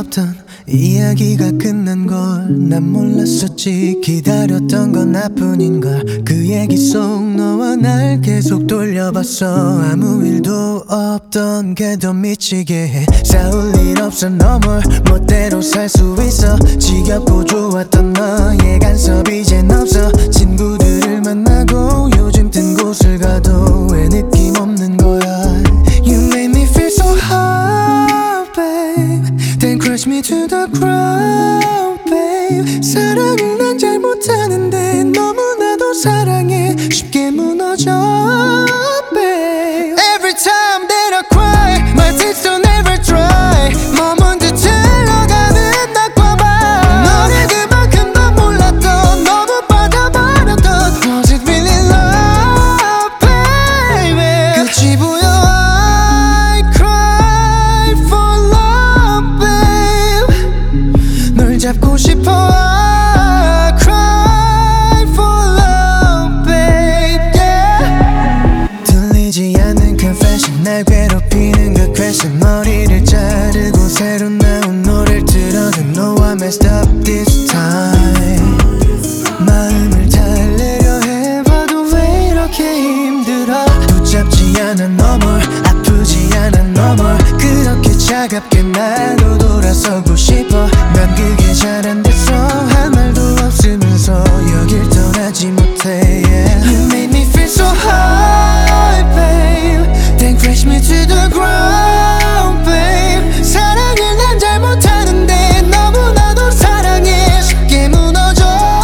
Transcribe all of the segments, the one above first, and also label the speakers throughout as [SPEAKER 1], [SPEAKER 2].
[SPEAKER 1] 없던 이야기가 끝난 걸 난 몰랐었지. 기다렸던 건 나뿐인걸. 그 얘기 속 너와 날 계속 돌려봤어. 아무 일도 없던 게 더 미치게 해. 싸울 일 없어 너 뭘 멋대로 살 수 있어. 지겹고 좋았던 너의 간섭 이젠 없어. 친구들을 만나고 요즘 뜬 곳을 가도 왜 느낌 없는 거야. You made me feel so high, babe. Then crush me to the ground, babe. 사랑을 난 잘 못하는데 너무나도 사랑해 쉽게 무너져, babe. Every time that I cry, my tears don't ever dry. 머문 듯 흘러가는 낮과 밤. 너를 그만큼 더 몰랐던 너무 빠져버렸던 Was it really love, baby. 끝이 보여 I cry for love, babe. 널 잡고 싶어 I cry for love, babe, yeah. 들리지 않는 confession 날 괴롭히는 그 question. 머리를 자르고 새로 나온 노래를 들어도 No I messed up this time. 마음을 달래려 해봐도 왜 이렇게 힘들어. 붙잡지 않아 너 뭘 아프지 않아 너 뭘 그렇게 차갑게 나로 돌아서고 싶어. 난 그게 잘 안 됐어. 할 말도 없으면서 여길 떠나지 못해, yeah. You made me feel so high, babe. Then crash me to the ground, babe. 사랑을 난 잘 못하는데 너무나도 사랑해 쉽게 무너져,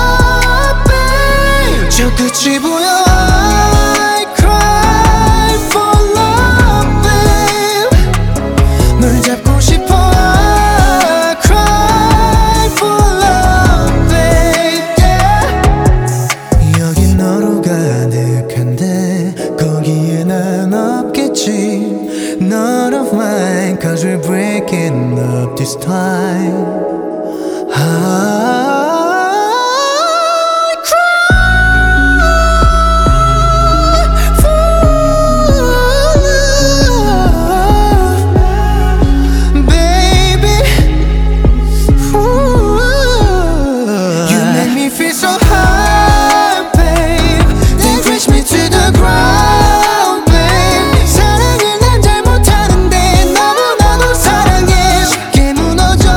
[SPEAKER 1] babe. 저 끝이 보여 I cry for love, babe. 널 잡고 싶어 I cry for love, babe, yeah. 여긴 너로 가득한데 거기에 난 없겠지. None of mine cause we're breaking up this time. I cry for love, baby. Ooh. You make me feel so high, babe. Then crash me to the ground, babe. 사랑을 난 잘 못하는데 너무나도 사랑해 쉽게 무너져,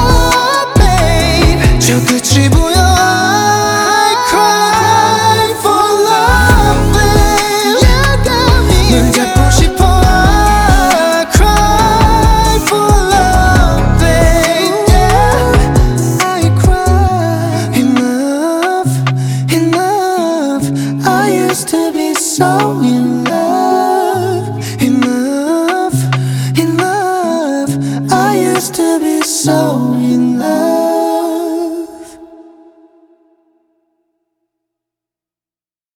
[SPEAKER 1] babe. 저 끝이 보여 I cry for love, babe. 널 잡고 싶어 I cry for love, babe, yeah. I cry in love, in love. I used to be so in love, in love, in love. I used to be so